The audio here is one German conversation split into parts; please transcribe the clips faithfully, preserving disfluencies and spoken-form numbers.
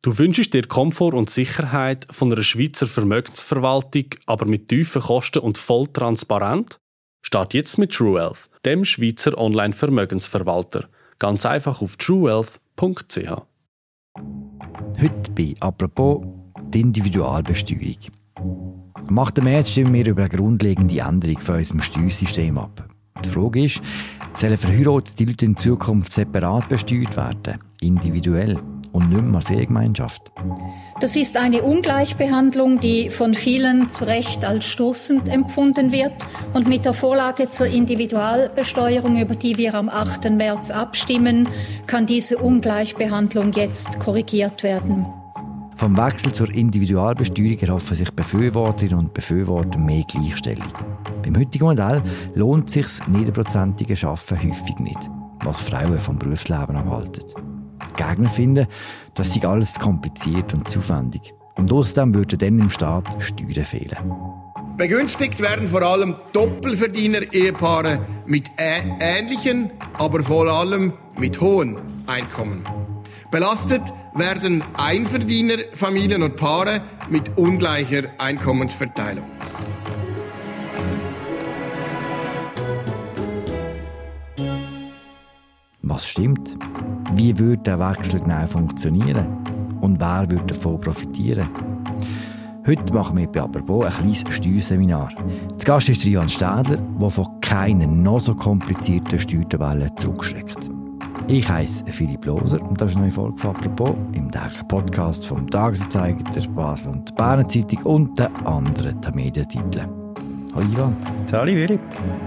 Du wünschst dir Komfort und Sicherheit von einer Schweizer Vermögensverwaltung, aber mit tiefen Kosten und voll transparent? Start jetzt mit TrueWealth, dem Schweizer Online-Vermögensverwalter. Ganz einfach auf truewealth punkt c h. Heute bei «Apropos» die Individualbesteuerung. Am achten März stimmen wir über eine grundlegende Änderung von unserem Steuersystem ab. Die Frage ist, sollen verheiratete Leute in Zukunft separat besteuert werden, individuell und nicht mehr als Ehegemeinschaft? Das ist eine Ungleichbehandlung, die von vielen zu Recht als stoßend empfunden wird. Und mit der Vorlage zur Individualbesteuerung, über die wir am achten März abstimmen, kann diese Ungleichbehandlung jetzt korrigiert werden. Vom Wechsel zur Individualbesteuerung erhoffen sich Befürworterinnen und Befürworter mehr Gleichstellung. Beim heutigen Modell lohnt sich das niederprozentige Arbeiten häufig nicht, was Frauen vom Berufsleben abhalten. Die Gegner finden, das sei alles zu kompliziert und zu aufwendig. Und außerdem würden dann im Staat Steuern fehlen. Begünstigt werden vor allem Doppelverdiener-Ehepaare mit ä- ähnlichen, aber vor allem mit hohen Einkommen. Belastet werden Einverdiener-Familien und Paare mit ungleicher Einkommensverteilung. Was stimmt? Wie würde der Wechsel genau funktionieren? Und wer würde davon profitieren? Heute machen wir bei «Apropos» ein kleines Steuerseminar. Zu Gast ist Ivan Städler, der von keinen noch so komplizierten Steuertabellen zurückschreckt. Ich heisse Philipp Loser und das ist eine neue Folge von «Apropos» im täglichen Podcast vom Tagesanzeiger, der Basel und Berner Zeitung und den anderen Medientiteln. Hallo Ivan. Hallo Philipp.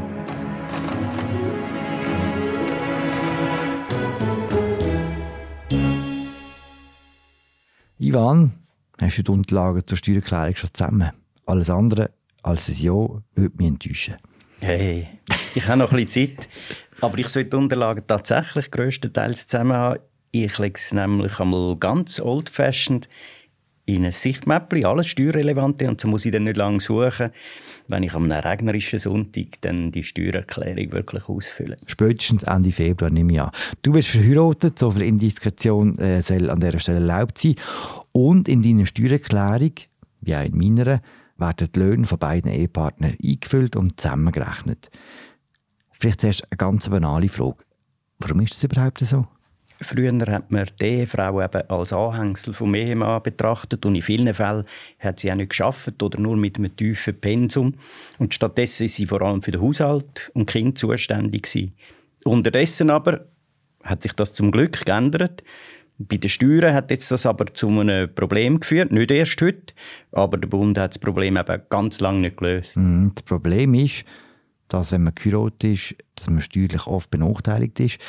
Ivan, hast du die Unterlagen zur Steuererklärung schon zusammen? Alles andere als ein Ja würde mich enttäuschen. Hey, ich habe noch ein bisschen Zeit, aber ich sollte die Unterlagen tatsächlich grösstenteils zusammen haben. Ich lege es nämlich einmal ganz old-fashioned in ein Sichtmäppchen, alles Steuerrelevante, und so muss ich dann nicht lange suchen, wenn ich am regnerischen Sonntag dann die Steuererklärung wirklich ausfülle. Spätestens Ende Februar nehme ich an. Du bist verheiratet, so viel Indiskretion äh, soll an dieser Stelle erlaubt sein. Und in deiner Steuererklärung, wie auch in meiner, werden die Löhne von beiden Ehepartnern eingefüllt und zusammengerechnet. Vielleicht zuerst eine ganz banale Frage. Warum ist das überhaupt so? Früher hat man die Ehefrau eben als Anhängsel vom Ehemann betrachtet und in vielen Fällen hat sie auch nicht gearbeitet oder nur mit einem tiefen Pensum. Und stattdessen war sie vor allem für den Haushalt und Kind zuständig gewesen. Unterdessen aber hat sich das zum Glück geändert. Bei den Steuern hat jetzt das aber zu einem Problem geführt, nicht erst heute, aber der Bund hat das Problem eben ganz lange nicht gelöst. Das Problem ist, dass wenn man geheiratet ist, dass man steuerlich oft benachteiligt ist.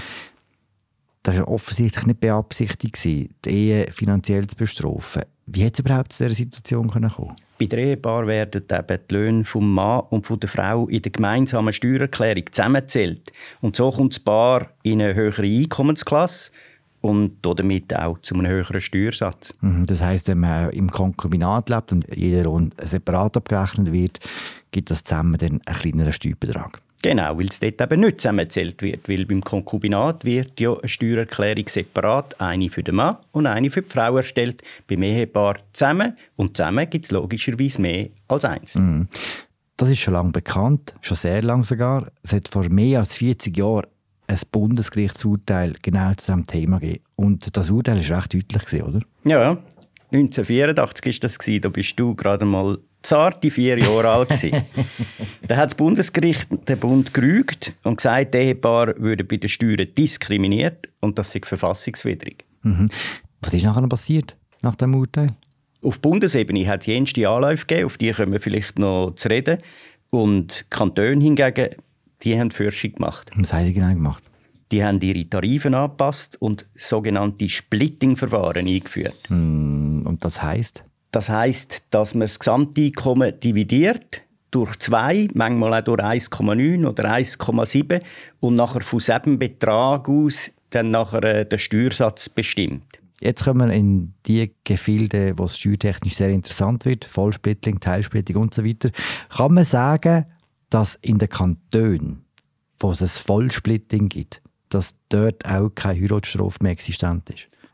Das war offensichtlich nicht beabsichtigt, die Ehe finanziell zu bestrafen. Wie hat es überhaupt zu dieser Situation kommen? Bei den Ehepaaren werden eben die Löhne vom Mann und von der Frau in der gemeinsamen Steuererklärung zusammengezählt. Und so kommt das Paar in eine höhere Einkommensklasse und damit auch zu einem höheren Steuersatz. Das heisst, wenn man im Konkubinat lebt und jeder Lohn separat abgerechnet wird, gibt das zusammen dann einen kleineren Steuerbetrag. Genau, weil es dort eben nicht zusammengezählt wird. Weil beim Konkubinat wird ja eine Steuererklärung separat, eine für den Mann und eine für die Frau erstellt, beim Ehepaar zusammen. Und zusammen gibt es logischerweise mehr als eins. Mm. Das ist schon lange bekannt, schon sehr lange sogar. Es hat vor mehr als vierzig Jahren ein Bundesgerichtsurteil genau zu diesem Thema gegeben. Und das Urteil war recht deutlich, oder? Ja, neunzehnhundertvierundachtzig war das. Da bist du gerade mal zarte vier Jahre alt gewesen. Da hat das Bundesgericht den Bund gerügt und gesagt, die Ehepaare würden bei den Steuern diskriminiert und das sei verfassungswidrig. Mhm. Was ist nachher passiert, nach dem Urteil? Auf Bundesebene hat es jenste Anläufe gegeben, auf die kommen wir vielleicht noch zu reden. Und die Kantone hingegen, die haben Forschung gemacht. Was haben sie genau gemacht? Die haben ihre Tarife angepasst und sogenannte Splitting-Verfahren eingeführt. Mm, und das heisst? Das heisst, dass man das Gesamteinkommen dividiert durch zwei, manchmal auch durch eins Komma neun oder eins Komma sieben und nachher von diesem Betrag aus dann nachher den Steuersatz bestimmt. Jetzt kommen wir in die Gefilde, wo es steuertechnisch sehr interessant wird, Vollsplitting, Teilsplitting und so weiter. Kann man sagen, dass in den Kantonen, wo es ein Vollsplitting gibt, dass dort auch keine Heiratsstrafe mehr existent ist?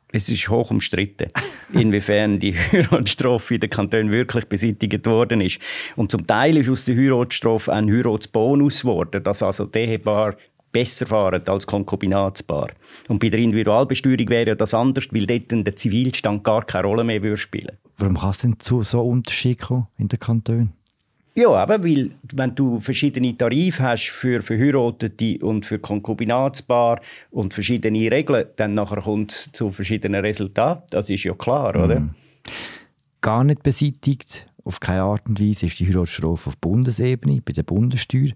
Es ist hoch umstritten, inwiefern die Heiratsstrafe in den Kantonen wirklich beseitigt worden ist. Und zum Teil ist aus der Heiratsstrafe ein Heiratsbonus geworden, dass also die Ehepaare besser fahren als Konkubinatspaar. Und bei der Individualbesteuerung wäre das anders, weil dort der Zivilstand gar keine Rolle mehr würde spielen. Warum kann es denn zu so Unterschieden kommen in den Kantonen? Ja, aber weil, wenn du verschiedene Tarife hast für Verheiratete und für Konkubinatspaar und verschiedene Regeln, dann nachher kommt es zu verschiedenen Resultaten. Das ist ja klar, oder? Mm. Gar nicht beseitigt, auf keine Art und Weise, ist die Heiratsstrafe auf Bundesebene, bei der Bundessteuer.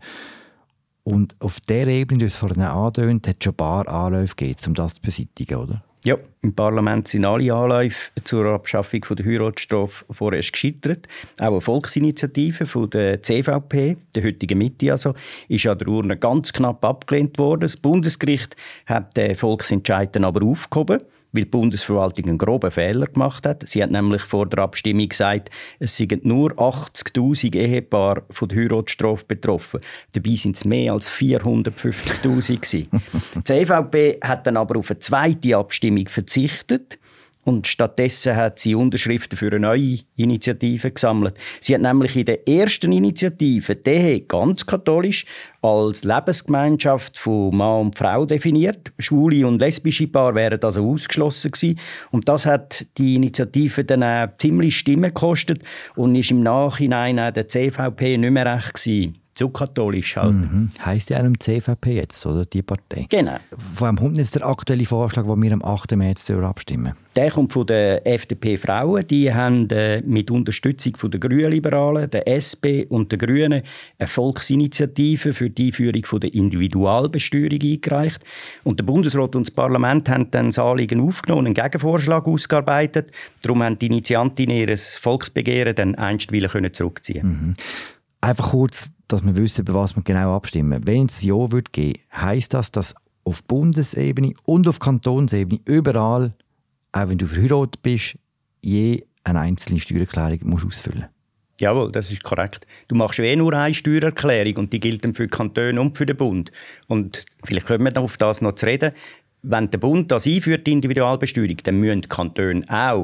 Und auf dieser Ebene, du hast es vorhin angedeutet, hat es schon ein paar Anläufe gegeben, um das zu beseitigen, oder? Ja, im Parlament sind alle Anläufe zur Abschaffung der Heiratsstrafe vorerst gescheitert. Auch eine Volksinitiative von der C V P, der heutigen Mitte also, ist an der Urne ganz knapp abgelehnt worden. Das Bundesgericht hat den Volksentscheid dann aber aufgehoben, weil die Bundesverwaltung einen groben Fehler gemacht hat. Sie hat nämlich vor der Abstimmung gesagt, es seien nur achtzigtausend Ehepaare von der Heiratsstrafe betroffen. Dabei sind es mehr als vierhundertfünfzigtausend gewesen. Die C V P hat dann aber auf eine zweite Abstimmung verzichtet. Und stattdessen hat sie Unterschriften für eine neue Initiative gesammelt. Sie hat nämlich in der ersten Initiative die Ehe ganz katholisch als Lebensgemeinschaft von Mann und Frau definiert. Schwule und lesbische Paare wären also ausgeschlossen gewesen. Und das hat die Initiative dann auch ziemlich Stimmen gekostet und ist im Nachhinein auch der C V P nicht mehr recht gewesen. Zu katholisch halt. Mhm. Heisst ja auch C V P jetzt, oder? Die Partei. Genau. Von wem kommt jetzt der aktuelle Vorschlag, den wir am achten März abstimmen? Der kommt von den F D P-Frauen. Die haben äh, mit Unterstützung von der Grünliberalen, der S P und der Grünen eine Volksinitiative für die Einführung von der Individualbesteuerung eingereicht. Und der Bundesrat und das Parlament haben dann das Anliegen aufgenommen und einen Gegenvorschlag ausgearbeitet. Darum haben die Initiantinnen ihr Volksbegehren dann einstweilig zurückziehen können. Mhm. Einfach kurz, dass wir wissen, über was wir genau abstimmen. Wenn es ein Ja würde geben, heisst das, dass auf Bundesebene und auf Kantonsebene überall, auch wenn du verheiratet bist, je eine einzelne Steuererklärung musst ausfüllen. Jawohl, das ist korrekt. Du machst eh nur eine Steuererklärung und die gilt dann für die Kantone und für den Bund. Und vielleicht kommen wir auf das noch zu reden. Wenn der Bund das einführt, die Individualbesteuerung, dann müssen die Kantone auch.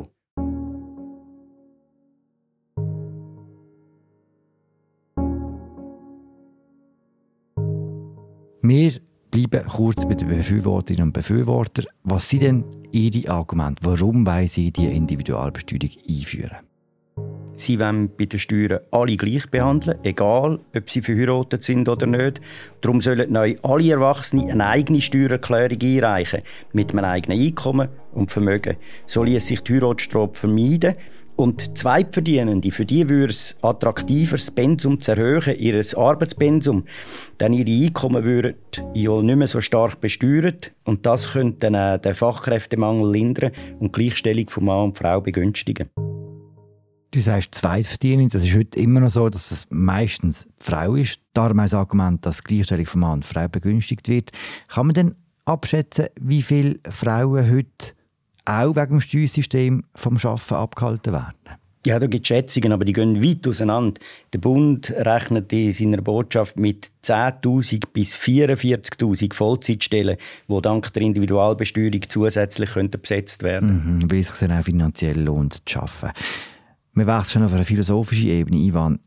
Wir bleiben kurz bei den Befürworterinnen und Befürwortern. Was sind denn Ihre Argumente? Warum wollen Sie die Individualbesteuerung einführen? Sie wollen bei den Steuern alle gleich behandeln, egal ob sie verheiratet sind oder nicht. Darum sollen neu alle Erwachsene eine eigene Steuererklärung einreichen, mit einem eigenen Einkommen und Vermögen. So ließ sich die Heiratsstrafe vermeiden. Und Zweitverdienende, für die würde es attraktiver, das Pensum zu erhöhen, ihr Arbeitspensum. Denn ihre Einkommen würden ja nicht mehr so stark besteuert. Und das könnte dann auch den Fachkräftemangel lindern und die Gleichstellung von Mann und Frau begünstigen. Du sagst Zweitverdienende, das ist heute immer noch so, dass es meistens die Frau ist. Darum auch das Argument, dass die Gleichstellung von Mann und Frau begünstigt wird. Kann man denn abschätzen, wie viele Frauen heute auch wegen dem Steuersystem vom Arbeiten abgehalten werden? Ja, da gibt es Schätzungen, aber die gehen weit auseinander. Der Bund rechnet in seiner Botschaft mit zehntausend bis vierundvierzigtausend Vollzeitstellen, die dank der Individualbesteuerung zusätzlich besetzt werden. Mhm, weil es sich dann auch finanziell lohnt, zu arbeiten. Wir wechseln schon auf eine philosophische Ebene, Ivan.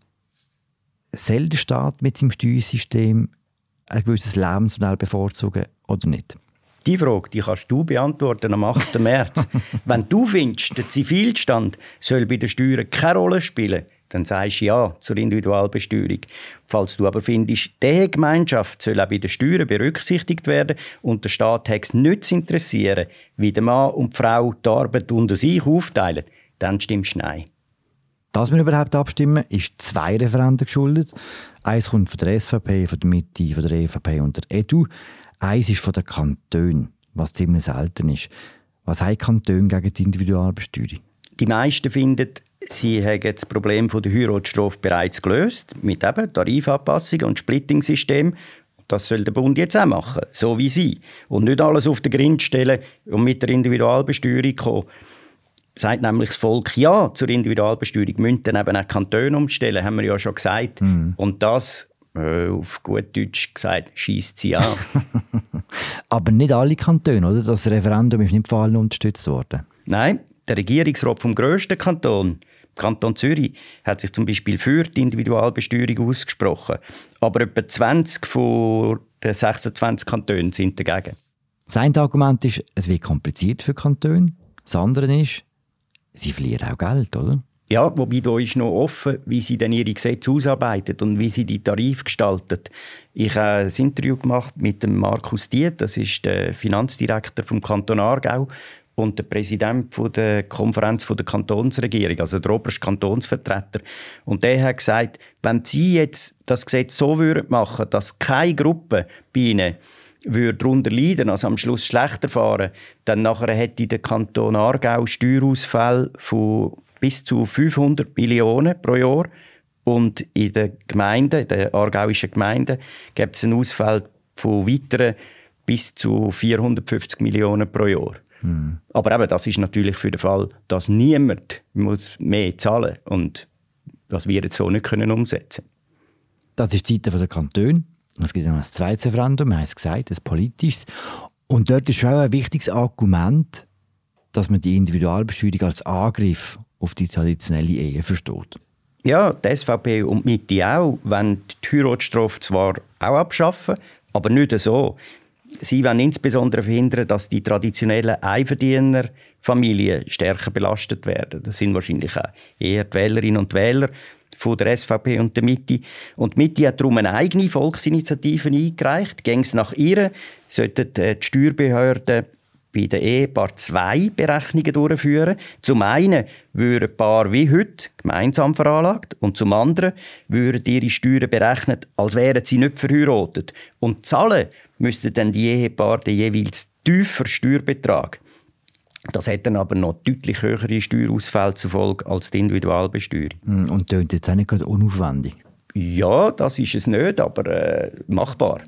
Soll der Staat mit seinem Steuersystem ein gewisses Lebensmodell bevorzugen oder nicht? Die Frage, die kannst du beantworten am achten März. Wenn du findest, der Zivilstand soll bei den Steuern keine Rolle spielen, dann sagst du ja zur Individualbesteuerung. Falls du aber findest, die Gemeinschaft soll auch bei den Steuern berücksichtigt werden und der Staat hat es nicht zu interessieren, wie der Mann und die Frau die Arbeit unter sich aufteilen, dann stimmst du nein. Dass wir überhaupt abstimmen, ist zwei Referenden geschuldet. Eins kommt von der S V P, von der Mitte, von der E V P und der E D U. Eins ist von den Kantonen, was ziemlich selten ist. Was haben die Kantone gegen die Individualbesteuerung? Die meisten finden, sie haben das Problem der Heiratsstrafe bereits gelöst, mit eben Tarifanpassungen und Splitting-System. Das soll der Bund jetzt auch machen, so wie sie. Und nicht alles auf den Grind stellen und mit der Individualbesteuerung kommen. Sagt nämlich das Volk ja zur Individualbesteuerung, müssen dann eben auch Kantone umstellen, haben wir ja schon gesagt. Mm. Und das, äh, auf gut Deutsch gesagt, schiesst sie an. Aber nicht alle Kantone, oder? Das Referendum ist nicht von allen unterstützt worden. Nein, der Regierungsrat vom grössten Kanton, Kanton Zürich, hat sich zum Beispiel für die Individualbesteuerung ausgesprochen. Aber etwa zwanzig von den sechsundzwanzig Kantonen sind dagegen. Das eine Argument ist, es wird kompliziert für Kantone. Das andere ist, sie verlieren auch Geld, oder? Ja, wobei da ist noch offen, wie sie denn ihre Gesetze ausarbeiten und wie sie die Tarife gestalten. Ich habe ein Interview gemacht mit dem Markus Diet, das ist der Finanzdirektor vom Kanton Aargau und der Präsident der Konferenz der Kantonsregierung, also der oberste Kantonsvertreter. Und der hat gesagt, wenn sie jetzt das Gesetz so machen würden, dass keine Gruppe bei ihnen würde darunter leiden, also am Schluss schlechter fahren, dann nachher hätte der Kanton Aargau Steuerausfälle von bis zu fünfhundert Millionen pro Jahr. Und in den Gemeinden, in den aargauischen Gemeinden, gibt es einen Ausfall von weiteren bis zu vierhundertfünfzig Millionen pro Jahr. Hm. Aber eben, das ist natürlich für den Fall, dass niemand muss mehr zahlen muss. Und das wir jetzt so nicht können umsetzen können. Das ist die Seite der Kantone. Es gibt noch ein zweites Referendum, wir haben es gesagt, ein politisches. Und dort ist schon ein wichtiges Argument, dass man die Individualbesteuerung als Angriff auf die traditionelle Ehe versteht. Ja, die S V P und die Mitte auch, wollen die Heiratsstrafe zwar auch abschaffen, aber nicht so. Sie wollen insbesondere verhindern, dass die traditionellen Einverdienerfamilien stärker belastet werden. Das sind wahrscheinlich auch eher die Wählerinnen und Wähler von der S V P und der Mitte. Und die Mitte hat darum eine eigene Volksinitiative eingereicht. Gängs nach ihr sollten die Steuerbehörden bei den Ehepaaren zwei Berechnungen durchführen. Zum einen würden Paare wie heute gemeinsam veranlagt und zum anderen würden ihre Steuern berechnet, als wären sie nicht verheiratet. Und zahlen müssten dann die Ehepaare den jeweils tiefer Steuerbetrag. Das hat dann aber noch deutlich höhere Steuerausfälle zur Folge als die Individualbesteuerung. Und tönt jetzt auch nicht gerade unaufwendig? Ja, das ist es nicht, aber äh, machbar.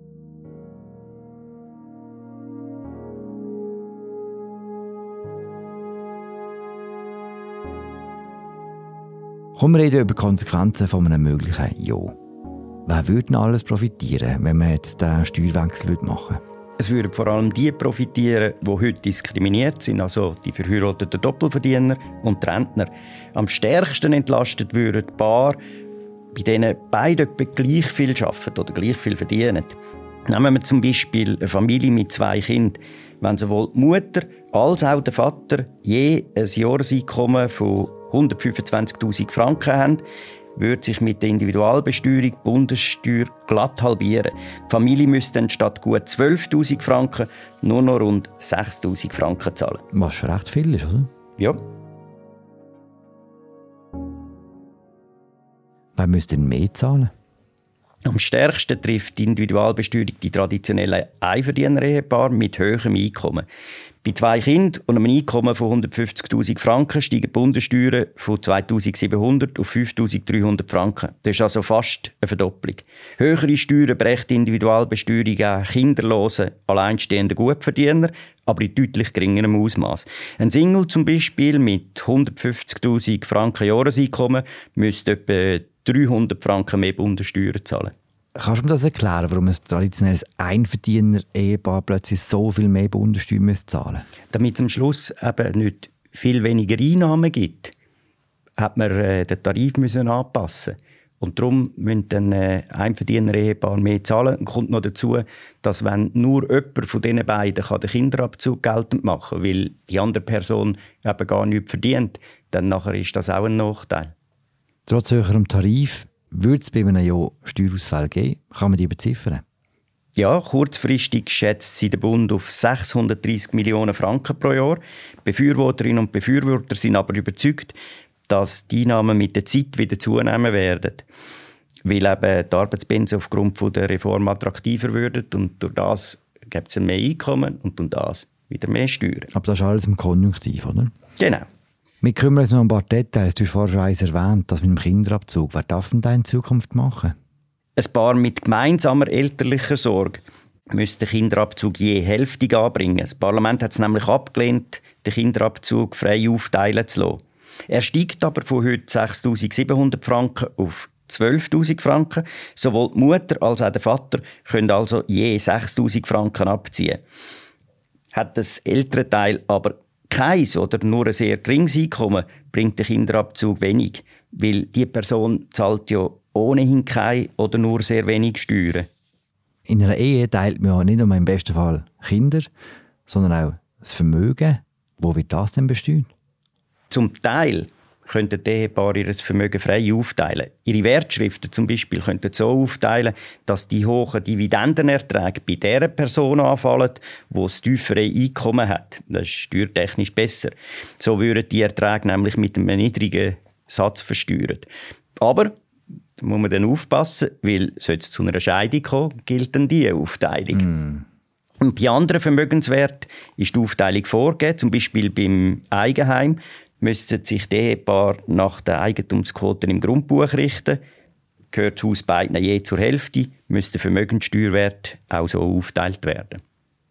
Kommen wir reden über die Konsequenzen von einem möglichen Ja. Wer würde denn alles profitieren, wenn man jetzt den Steuerwechsel machen würde? Es würden vor allem die profitieren, die heute diskriminiert sind, also die verheirateten Doppelverdiener und die Rentner. Am stärksten entlastet würden die Paare, bei denen beide etwa gleich viel arbeiten oder gleich viel verdienen. Nehmen wir zum Beispiel eine Familie mit zwei Kindern. Wenn sowohl die Mutter als auch der Vater je ein Jahreseinkommen von hundertfünfundzwanzigtausend Franken haben, würde sich mit der Individualbesteuerung die Bundessteuer glatt halbieren. Die Familie müsste dann statt gut zwölftausend Franken nur noch rund sechstausend Franken zahlen. Was schon recht viel ist, oder? Ja. Wer müsste denn mehr zahlen? Am stärksten trifft die Individualbesteuerung die traditionellen Einverdiener-Ehepaare mit hohem Einkommen. Bei zwei Kindern und einem Einkommen von hundertfünfzigtausend Franken steigen die Bundessteuern von zweitausendsiebenhundert auf fünftausenddreihundert Franken. Das ist also fast eine Verdopplung. Höhere Steuern brächte die Individualbesteuerung auch kinderlosen, alleinstehenden Gutverdiener, aber in deutlich geringerem Ausmaß. Ein Single zum Beispiel mit hundertfünfzigtausend Franken Jahreseinkommen müsste etwa dreihundert Franken mehr Bundessteuern zahlen. Kannst du mir das erklären, warum ein traditionelles Einverdiener-Ehepaar plötzlich so viel mehr Bundessteuer zahlen müsste? Damit es am Schluss eben nicht viel weniger Einnahmen gibt, hat man äh, den Tarif müssen anpassen. Und darum müssen dann äh, Einverdiener-Ehepaar mehr zahlen. Und kommt noch dazu, dass wenn nur jemand von diesen beiden kann den Kinderabzug geltend machen kann, weil die andere Person eben gar nichts verdient, dann nachher ist das auch ein Nachteil. Trotz höherem Tarif würde es bei einem Jahr Steuerausfall geben? Kann man die beziffern? Ja, kurzfristig schätzt sie der Bund auf sechshundertdreissig Millionen Franken pro Jahr. Befürworterinnen und Befürworter sind aber überzeugt, dass die Einnahmen mit der Zeit wieder zunehmen werden. Weil eben die Arbeitspensen aufgrund der Reform attraktiver würden und durch das gibt es mehr Einkommen und durch das wieder mehr Steuern. Aber das ist alles im Konjunktiv, oder? Genau. Wir kümmern uns noch um ein paar Details. Du hast vorhin schon eins erwähnt, das mit dem Kinderabzug. Wer darf denn das in Zukunft machen? Ein Paar mit gemeinsamer elterlicher Sorge müsste den Kinderabzug je hälftig anbringen. Das Parlament hat es nämlich abgelehnt, den Kinderabzug frei aufteilen zu lassen. Er steigt aber von heute sechstausendsiebenhundert Franken auf zwölftausend Franken. Sowohl die Mutter als auch der Vater können also je sechstausend Franken abziehen. Hat das ältere Teil aber keins oder nur ein sehr geringes Einkommen, bringt der Kinderabzug wenig, weil die Person zahlt ja ohnehin keine oder nur sehr wenig Steuern. In einer Ehe teilt man ja nicht nur im besten Fall Kinder, sondern auch das Vermögen. Wo wird das denn besteuert? Zum Teil könnten die Ehepaare ihr Vermögen frei aufteilen. Ihre Wertschriften zum Beispiel könnten so aufteilen, dass die hohen Dividendenerträge bei der Person anfallen, die das tiefere Einkommen hat. Das ist steuertechnisch besser. So würden die Erträge nämlich mit einem niedrigen Satz versteuert. Aber da muss man dann aufpassen, weil sollte es zu einer Scheidung kommen, gilt dann diese Aufteilung. Mm. Und bei anderen Vermögenswerten ist die Aufteilung vorgegeben, zum Beispiel beim Eigenheim müssen sich die Ehepaare nach den Eigentumsquoten im Grundbuch richten. Gehört das Haus beiden je zur Hälfte, müsste der Vermögenssteuerwert auch so aufgeteilt werden.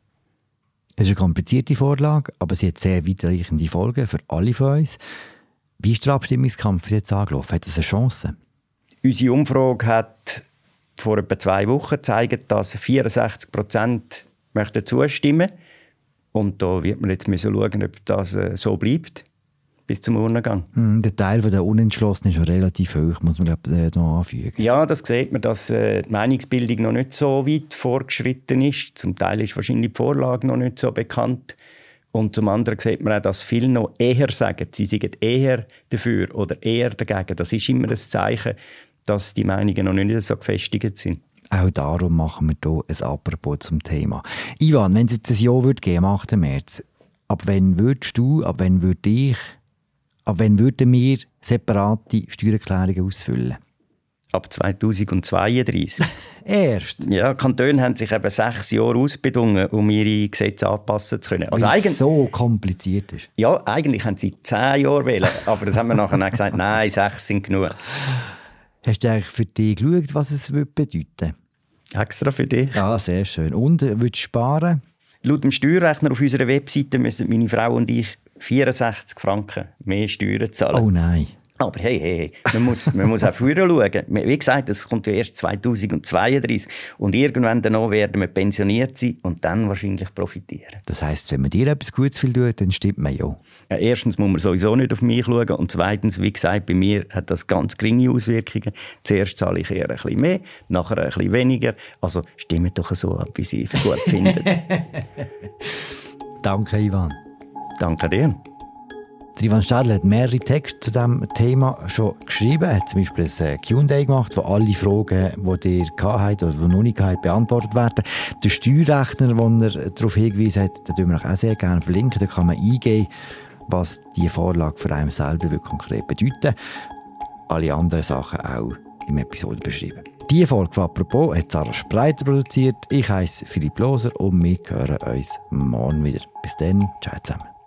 Es ist eine komplizierte Vorlage, aber sie hat sehr weitreichende Folgen für alle von uns. Wie ist der Abstimmungskampf bis jetzt angelaufen? Hat das eine Chance? Unsere Umfrage hat vor etwa zwei Wochen gezeigt, dass vierundsechzig Prozent möchten zustimmen. Und da wird man jetzt schauen, ob das so bleibt bis zum Urnengang. Hm, der Teil der Unentschlossenen ist schon relativ hoch, muss man glaub, äh, noch anfügen. Ja, das sieht man, dass äh, die Meinungsbildung noch nicht so weit vorgeschritten ist. Zum Teil ist wahrscheinlich die Vorlage noch nicht so bekannt. Und zum anderen sieht man auch, dass viele noch eher sagen, sie seien eher dafür oder eher dagegen. Das ist immer ein Zeichen, dass die Meinungen noch nicht so gefestigt sind. Auch darum machen wir hier ein Apropos zum Thema. Ivan, wenn es jetzt ein Jahr würde geben, am achten März, ab wann würdest du, ab wann würde ich, ab wann würden wir separate Steuererklärungen ausfüllen? Ab zweitausendzweiunddreissig. Erst? Ja, die Kantone haben sich eben sechs Jahre ausbedungen, um ihre Gesetze anpassen zu können. Also weil es so kompliziert ist. Ja, eigentlich haben sie zehn Jahre wählen, aber das haben wir nachher auch gesagt, nein, sechs sind genug. Hast du eigentlich für dich geschaut, was es bedeuten würde? Extra für dich. Ja, sehr schön. Und, äh, würdest du sparen? Laut dem Steuerrechner auf unserer Webseite müssen meine Frau und ich vierundsechzig Franken mehr Steuern zahlen. Oh nein. Aber hey, hey, hey. Man, muss, man muss auch früher schauen. Wie gesagt, das kommt ja erst zweitausendzweiunddreissig. Und irgendwann danach werden wir pensioniert sein und dann wahrscheinlich profitieren. Das heisst, wenn man dir etwas Gutes will tut, dann stimmt man ja. Ja. Erstens muss man sowieso nicht auf mich schauen. Und zweitens, wie gesagt, bei mir hat das ganz geringe Auswirkungen. Zuerst zahle ich eher ein bisschen mehr, nachher ein bisschen weniger. Also stimmt doch so ab, wie Sie es gut finden. Danke, Ivan. Danke dir. Ivan Städler hat mehrere Texte zu diesem Thema schon geschrieben. Er hat zum Beispiel ein Q and A gemacht, wo alle Fragen, die ihr hattet oder die noch nicht hattet, beantwortet werden. Der Steuerrechner, den er darauf hingewiesen hat, den verlinken wir auch sehr gerne verlinken. Da kann man eingeben, was diese Vorlage für einen selber konkret bedeutet. Alle anderen Sachen auch im Episode beschrieben. Diese Folge von «Apropos» hat Sarah Spreiter produziert. Ich heiße Philipp Loser und wir hören uns morgen wieder. Bis dann, ciao zusammen.